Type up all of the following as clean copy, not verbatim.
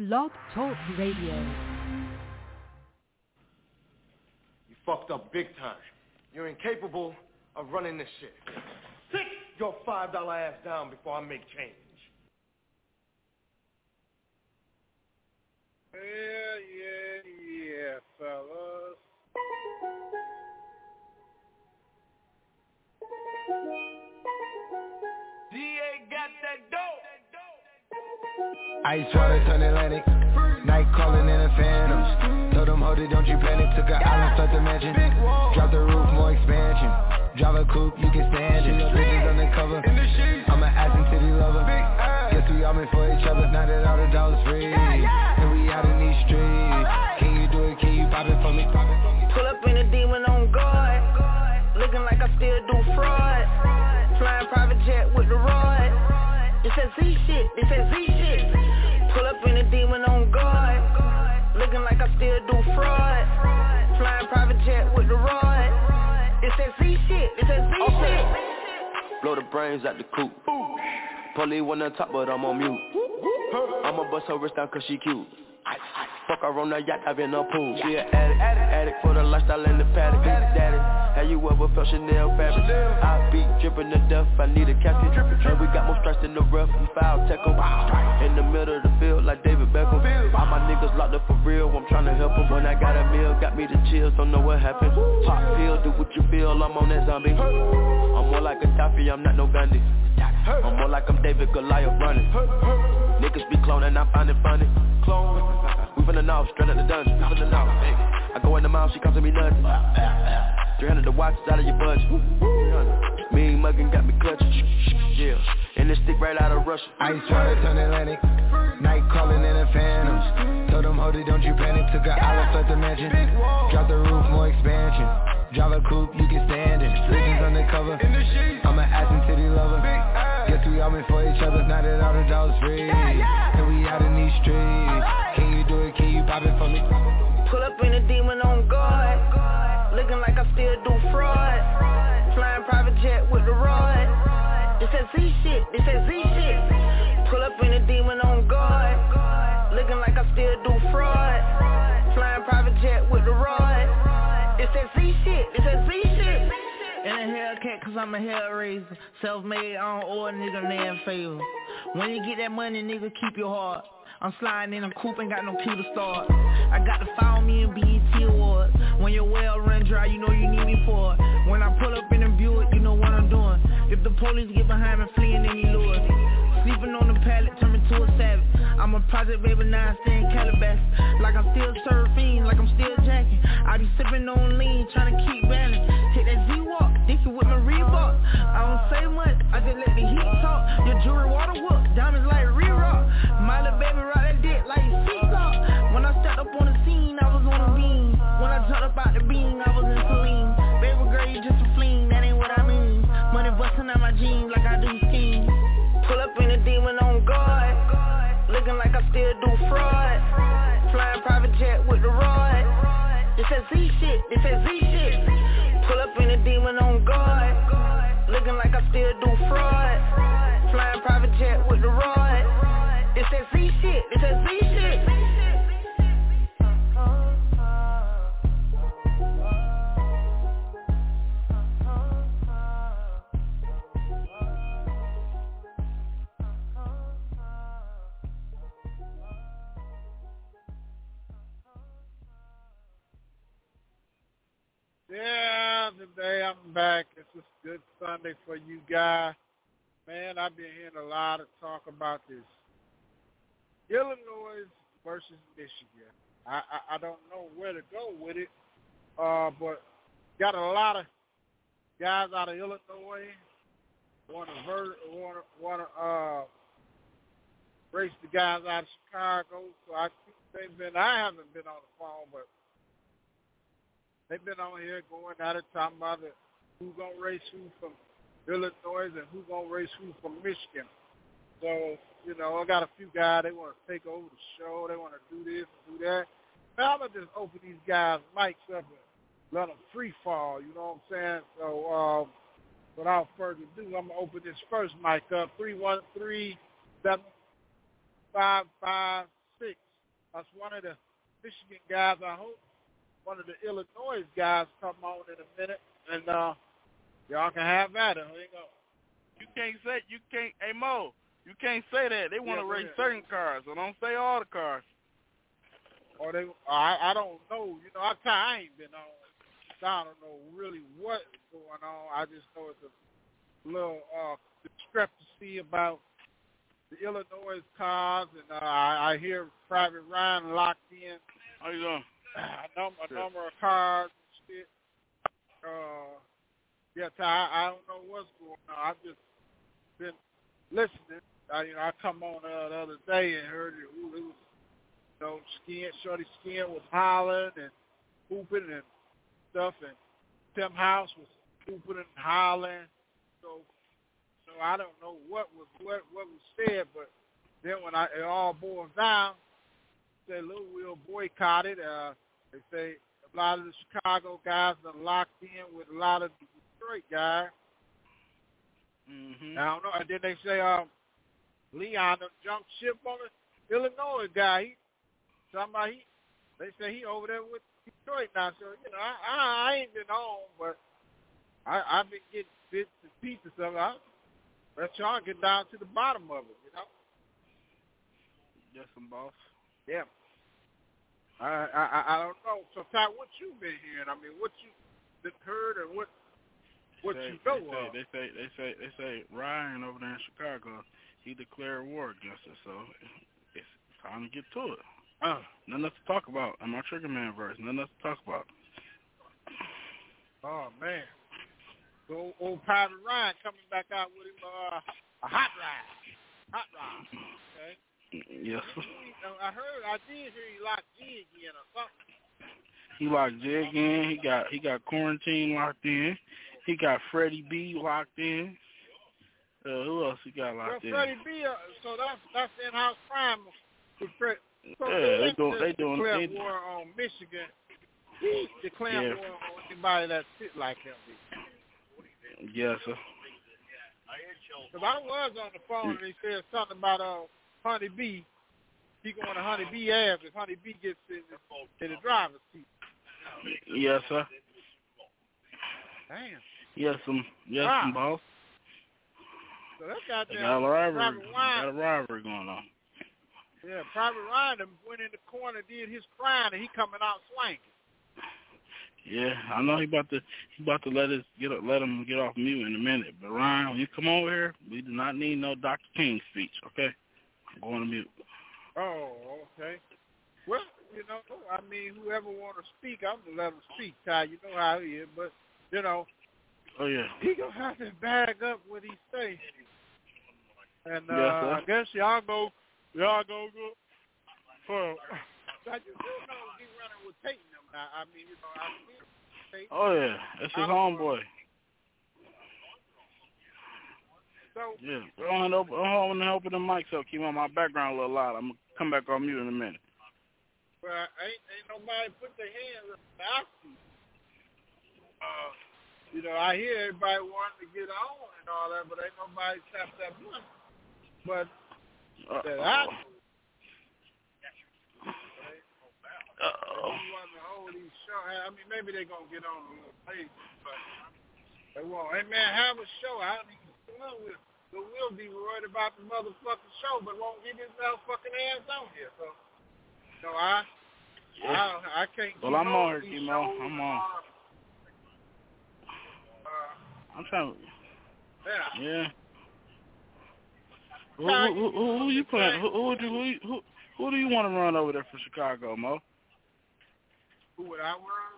Blog Talk Radio. You fucked up big time. You're incapable of running this shit. Sit your $5 ass down before I make change. Yeah, fellas. DA got that dope. Ice water turn Atlantic. Night calling in a phantom. Told them, hold it, don't you panic. Took an island, start the mansion. Drop the roof, more expansion. Drive a coupe, you can stand it. Bitches undercover. I'm an ass and titty lover. Guess we all meant for each other. Now that all the dollars free, and we out in these streets. Can you do it? Can you pop it for me? Pull up in a demon on guard. Looking like I still do fraud. Flying private jet with the rod. This that Z shit, this that Z shit. Pull up in a demon on guard. Looking like I still do fraud. Flying private jet with the rod. This that Z shit, this that Z shit. Blow the brains out the coop. Police one on top but I'm on mute. I'ma bust her wrist down cause she cute. Fuck her on the yacht, I've been a pool. She an addict for the lifestyle in the paddock. Big daddy, have you ever felt Chanel fabric? I be dripping to death, I need a casket. And we got more strikes in the rough, we foul tech em. In the middle of the field like David Beckham. All my niggas locked up for real, I'm tryna help them. When I got a meal, got me the chills, don't know what happened. Pop pill, do what you feel, I'm on that zombie. I'm more like a Taffy, I'm not no Gandhi. I'm more like I'm David Goliath running. Niggas be cloning, I find it funny. We finna know, straight out the dungeon. We finna know. I go in the mouth, she comes to me nothing. 300 the watch, it's out of your budget. Mean muggin' got me clutching. Yeah, and this stick right out of Russia. Ice water turn Atlantic. Night calling in a phantom. Told them, hold it, don't you panic. Took an island, left the mansion. Drop the roof, more expansion. Drive a coupe, you can stand it. Bitches undercover. I'm an ass and titty lover. Guess we all meant for each other. Now that all the dollars free, and we out in these streets. Can you do it? Can you pop it for me? Pull up in a demon on guard. Looking like I still do fraud. Flying private jet with the rod. This that Z shit, this that Z shit. Pull up in a demon on guard. Looking like I still do fraud. Flying private jet with the rod. This that Z shit, this that Z shit. In a Hellcat cause I'm a hellraiser. Self-made, I don't owe a nigga land favor. When you get that money, nigga, keep your heart. I'm sliding in a coupe, ain't got no key to start. I got to follow me in BET Awards. When your well run dry, you know you need me for it. When I pull up in a Buick, you know what I'm doing. If the police get behind me, fleeing any lures. Sleeping on the pallet, turn me to a savage. I'm a project baby, now I stay in Calabasas. Like I'm still surfing, like I'm still jacking. I be sipping on lean, trying to keep balance. Hit that Z-Walk, Dickie with my Reebok. I don't say much, I just let the heat talk. Your jewelry water whoop, diamonds like re-rock. My little baby rock that dick like seesaw. When I stepped up on the scene, I was on a beam. When I jumped up out the beam, I was in saline. Baby girl, you just a fleen, that ain't what I mean. Money busting out my jeans like I do skiing. Pull up in a demon on guard. Looking like I still do fraud. Flying private jet with the rod. This that Z shit, this that Z shit. Pull up in a demon on guard. Looking like I still do fraud. Flying private jet with the rod. This that Z shit, this that Z shit. Yeah, today I'm back. It's a good Sunday for you guys. Man, I've been hearing a lot of talk about this Illinois versus Michigan. I don't know where to go with it, but got a lot of guys out of Illinois want to race the guys out of Chicago. So I haven't been on the phone, but they've been on here going at it, talking about who's going to race who from Illinois and who's going to race who from Michigan. So, you know, I got a few guys, they want to take over the show. They want to do this and do that. Now, I'm going to just open these guys' mics up and let them free fall, you know what I'm saying? So, without further ado, I'm going to open this first mic up, 313-755-6. That's one of the Michigan guys. I hope one of the Illinois guys come on in a minute, and y'all can have at it. You can't, hey Mo, you can't say that. They want to race certain cars, so don't say all the cars. Or I don't know. You know, I ain't been on. So I don't know really what's going on. I just know it's a little discrepancy about the Illinois cars, and I hear Private Ryan locked in. How you doing? A number of cars and shit. I don't know what's going on. I've just been listening. I come on the other day and heard it was, Shorty Skin was hollering and hooping and stuff, and Tim House was hooping and hollering. So I don't know what was said, but then when it all boils down, say Lil Will boycotted. They say a lot of the Chicago guys are locked in with a lot of the Detroit guys. Mm-hmm. I don't know. And then they say Leon jumped ship on the Illinois guy. They say he over there with Detroit now. So I ain't been on, but I've been getting bits and pieces of it. Let's try to get down to the bottom of it, Yes, boss. Yeah. I don't know. So, Ty, what you been hearing? I mean, what you heard, and what you know of? They say Ryan over there in Chicago, he declared war against us. So it's time to get to it. Nothing else to talk about. I'm on Trigger Man verse. Nothing else to talk about. Oh man. So old Private Ryan coming back out with him a hot ride. Okay. Yes. I did hear he locked G again or something. He locked J again. He got Quarantine locked in. He got Freddie B locked in. Who else he got locked in? Freddie B. So that's in-house crime with Fred. So they doing war on Michigan. He declared war on anybody that sit like him. Yes, sir. Because I was on the phone and he said something about Honey B. He going to Honey B ass if Honey B gets in the driver's seat. Yes, sir. Damn. Yes, boss. So that goddamn got a rivalry going on. Yeah, Private Ryan went in the corner, did his crime, and he coming out swinging. Yeah, I know he about to let him get off mute in a minute. But Ryan, when you come over here, we do not need no Dr. King speech, okay? I'm going to mute. Oh, okay. Well, I mean, whoever want to speak, I'm going to let him speak, Ty. You know how he is, but, Oh, yeah. He going to have to bag up what he say. And yes, I guess y'all go for... Now, you do know he running with Peyton them now. I mean, Peyton. Oh, yeah. That's his homeboy. So, yeah. I'm going to open the mics up. Keep on my background a little loud. I'm going to come back on mute in a minute. Well, ain't nobody put their hands up the outfit. I hear everybody wanting to get on and all that, but ain't nobody tapped that money. But that outfit. I mean, maybe they're going to get on a little later, but they won't. Hey, man, have a show. I don't even we'll be worried about the motherfucking show, but won't get his motherfucking ass on here. So, I can't keep Well, I'm on here, these Kimo. shows. I'm on. I'm trying to... Yeah. Who you playing? Who do you want to run over there for Chicago, Mo? Who would I run?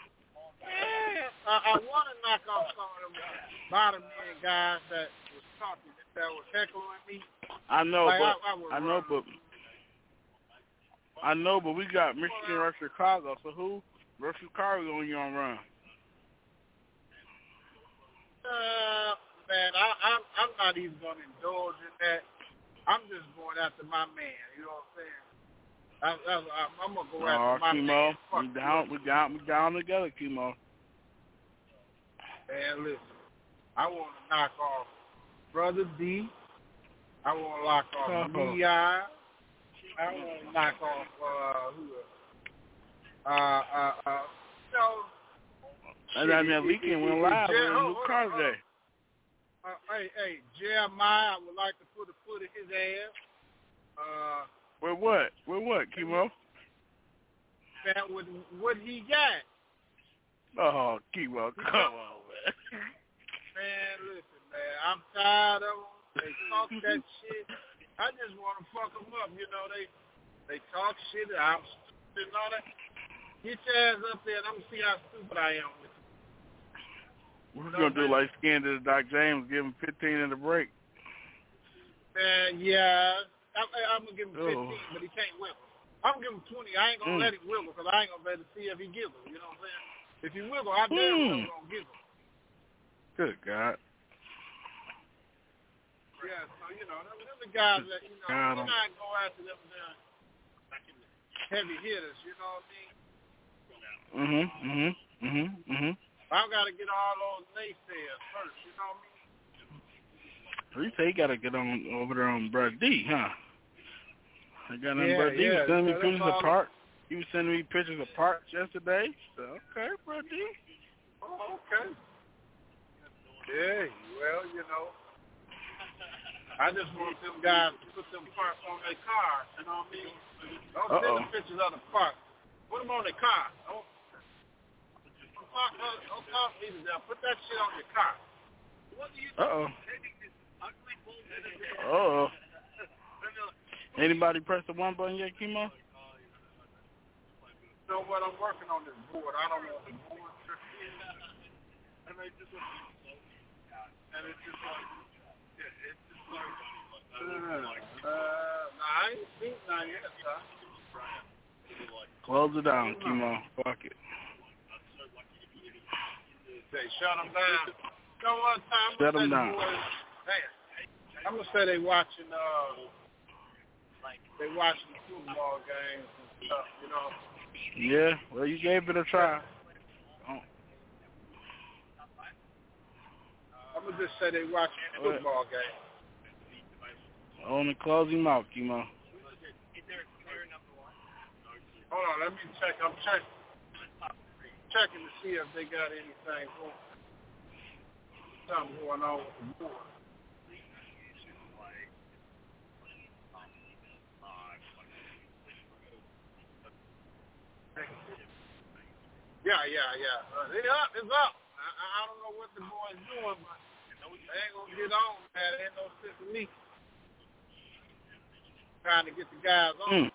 I want to knock off some of them bottom end guys that was heckling me. I know, but we got Michigan versus Chicago. So who versus Chicago you gonna run? Man, I'm not even gonna indulge in that. I'm just going after my man. You know what I'm saying? I'm gonna go after my Kimo, man. we down together, Kimo. Man, listen, I want to knock off Brother D. I want to knock off Leon. I want to knock off And that weekend went live with a new car today. Hey, Jeremiah, I would like to put a foot in his ass. With what? With what, Kimo? Man, with what he got. Oh, Kimo, come on, man. Man, listen, man, I'm tired of them. They talk that shit. I just want to fuck them up. You know, they talk shit. I'm stupid and all that. Get your ass up there, and I'm going to see how stupid I am with you. We're going to do like Skin to Doc James, give him 15 in the break. Man, yeah. I'm going to give him 15, but he can't wiggle. I'm going to give him 20. I ain't going to let him wiggle because I ain't going to be able to see if he giggles. You know what I'm saying? If he wiggle, I damn well going to giggle. Good God. Yeah, so, you know, them the guys that, you know, you're not go after them heavy hitters, you know what I mean? I've got to get all those naysayers first, you know what I mean? You say you got to get on over there on Brother D, huh? I got on Brother D. He was sending me pictures of parks. He was sending me pictures of parks yesterday. So, okay, Brother D. Oh, okay. Yeah, well, you know, I just want them guys to put them parts on their cars, you know what I mean? Don't send them pictures of the parts. Put them on their car. Don't talk me to them. Put that shit on your car. What do you do? Anybody press the one button yet, Kimo? You know what? I'm working on this board. I don't know the board. And it's just like, I ain't seen none yet, son. Close it down, Kimo. Fuck it. Say, shut them down. You know what time? Shut them down. I'm going to say they watching football games and stuff, you know. Yeah, well, you gave it a try. I'm going to just say they watching football games. On the closing mouth, Kimo. Hold on, let me check. I'm checking to see if they got anything something going on with the board. Yeah. It's up. I don't know what the boys doing, but they ain't gonna get on, man. There ain't no sense in me trying to get the guys on.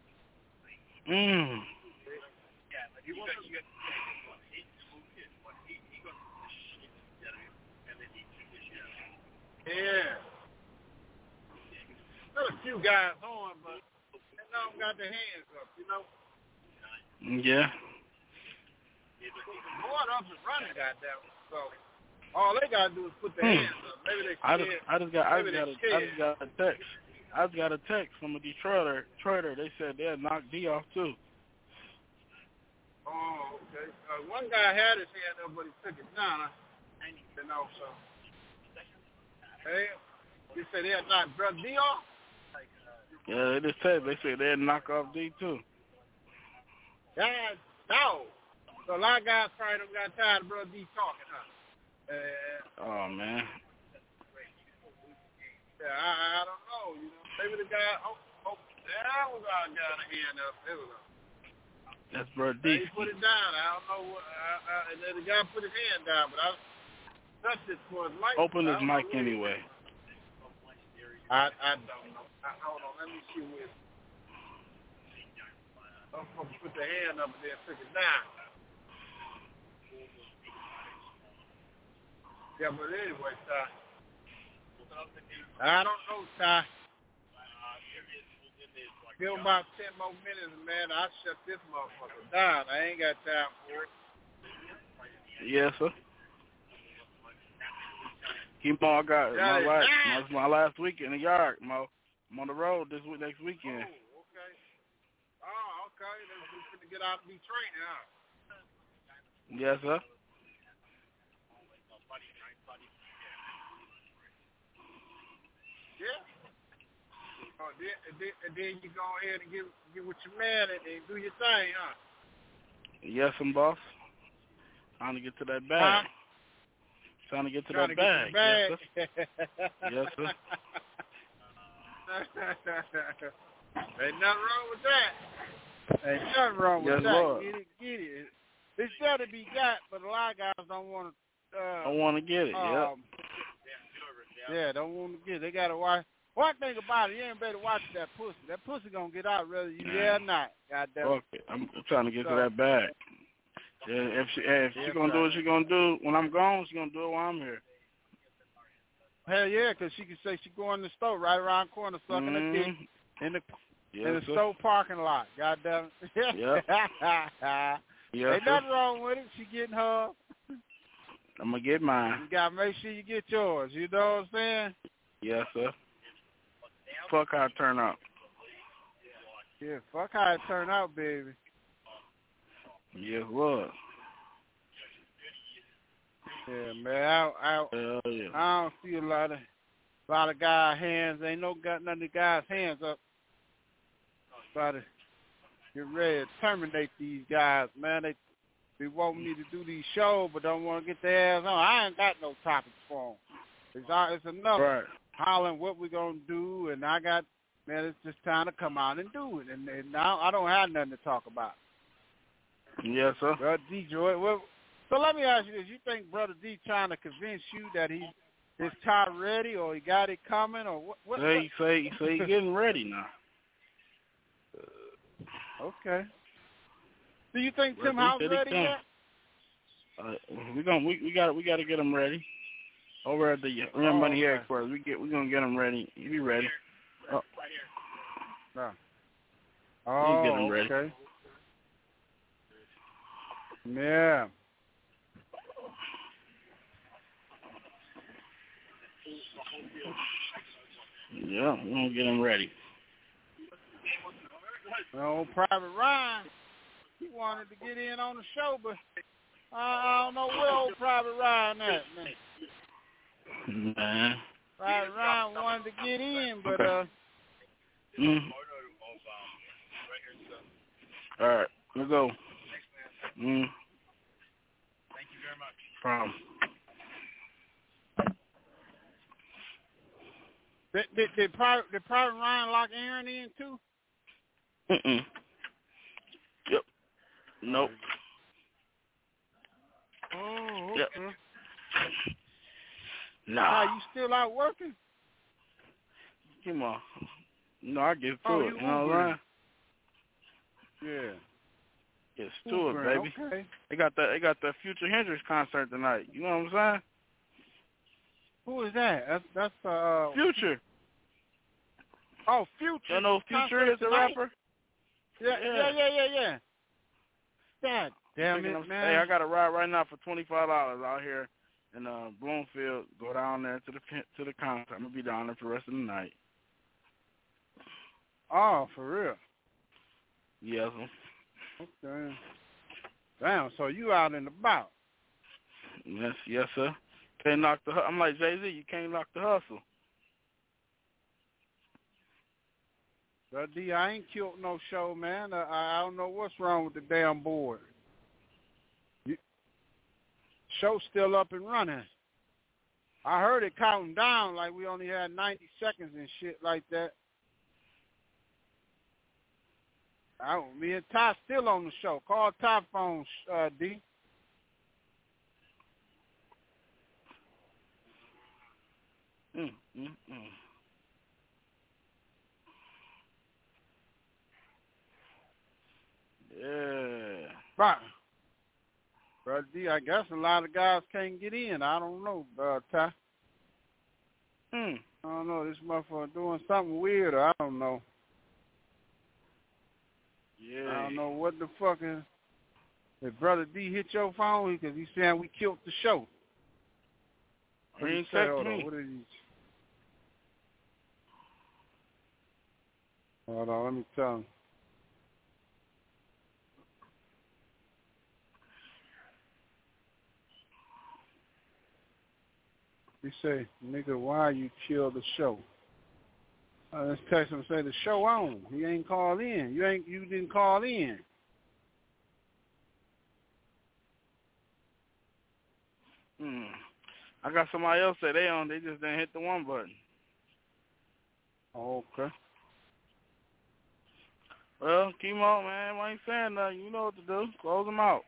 Yeah. There's a few guys on, but they don't got their hands up, you know? Yeah. The board up and running, goddamn. So all they gotta do is put their hands up. Maybe they scared. I just got a text. I just got a text from a Detroiter. They said they'll knock D off too. Oh, okay. One guy had his hand up, but he took it down. You know, so. Hey, you said they'll knock Brother D off? Yeah, they just said they'll knock off D too. God, no. So a lot of guys probably don't got tired of Brother D talking, huh? Oh, man. Yeah, I don't know. You know, maybe the guy, that was our guy to hand up. There we go. That's Brother D. He put it down. I don't know what, and then the guy put his hand down, but I touched it for his mic. Open his mic anyway. I don't know. Hold on, let me see where. I'm supposed to put the hand up and then took it down. Yeah, but anyway, Ty. I don't know, Ty. Give him about 10 more minutes, man. I'll shut this motherfucker down. I ain't got time for it. Yes, sir. Keep on, got my last week in the yard, Mo. I'm on the road next weekend. Oh, okay. Then we're going to get out and be training, huh? Yes, sir. Yeah. Oh, then you go ahead and get with your man and do your thing, huh? Yes, boss. Trying to get to that bag. Trying to get to that bag. Yes, sir. Yes, sir. Ain't nothing wrong with that. Ain't nothing wrong with that. Lord. Get it. It's there to be got, but a lot of guys don't want to. Don't want to get it. Yeah, don't want to get it. They got to watch. One thing about it, you ain't better watch that pussy. That pussy gonna get out whether you there or not. Goddamn. Okay, I'm trying to get to that bag. Yeah, if she gonna do what she gonna do when I'm gone, she gonna do it while I'm here. Hell yeah, 'cause she can say she going to the store right around the corner, sucking a dick in the store parking lot. Goddamn. Yeah. Ain't nothing wrong with it. She getting her. I'm gonna get mine. You gotta make sure you get yours. You know what I'm saying? Yes, sir. Fuck how it turn out. Yeah, fuck how it turn out, baby. Yes, Lord. Yeah, man. I don't see a lot of guys' hands. Ain't none of the guys' hands up. Try to get ready to terminate these guys, man. They want me to do these shows, but don't want to get their ass on. I ain't got no topics for them. It's enough hollering what we're going to do, and it's just time to come out and do it. And now I don't have nothing to talk about. Yes, sir. Brother D, Joy, so let me ask you this. You think Brother D trying to convince you that his tie ready, or he got it coming, or what? Say he getting ready now. Okay. Do you think Tim House ready yet? We gotta get him ready. Over at the Money headquarters, we gonna get him ready. He be ready. No. You get him ready. Okay. Yeah. Yeah, we're gonna get him ready. Private Ryan, he wanted to get in on the show, but I don't know where old Private Ryan at, man. Man. Private Ryan wanted to get in, but All right, we'll go. Thank you very much. Did Private Ryan lock Aaron in too? Yep. Nope. Oh, okay. Yep. Nah. You still out working? Come on. No, I get to it. You know what I'm saying? Yeah. It's to it, baby. Okay. They got the Future Hendrix concert tonight. You know what I'm saying? Who is that? That's Future. Oh, Future. You know Future is the rapper? Yeah. God damn it, man. Hey, I got a ride right now for $25 out here in Bloomfield. Go down there to the concert. I'm gonna be down there for the rest of the night. Oh, for real? Yes. Okay. Damn. So you out and about? Yes, sir. Can't knock the. I'm like Jay-Z. You can't knock the hustle. D, I ain't killed no show, man. I don't know what's wrong with the damn board. Show's still up and running. I heard it counting down like we only had 90 seconds and shit like that. Me and Ty still on the show. Call Ty phone, D. Yeah. Right. Brother D, I guess a lot of guys can't get in. I don't know, Ty. I don't know. This motherfucker doing something weird, or I don't know. Yeah. I don't know what the fuck is. If Brother D hit your phone, because he's saying we killed the show. He ain't texting me. What did he? Hold on, let me tell him. He say, nigga, why you kill the show? Let's text him and say the show on. He ain't called in. You didn't call in. I got somebody else say they on. They just didn't hit the one button. Okay. Well, keep on, man. Why ain't saying nothing? You know what to do. Close them out.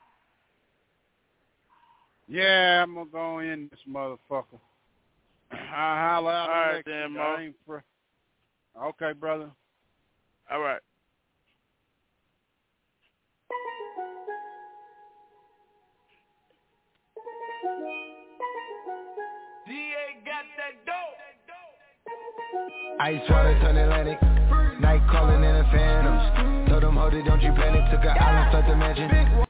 Yeah, I'm going to go in this motherfucker. I'll holler out. All right, then, Mo. Okay, brother. All right. DA got that dope. Ice water turn Atlantic. Night calling in a phantom. Told them, hold it, don't you panic. Took an island, start the mansion.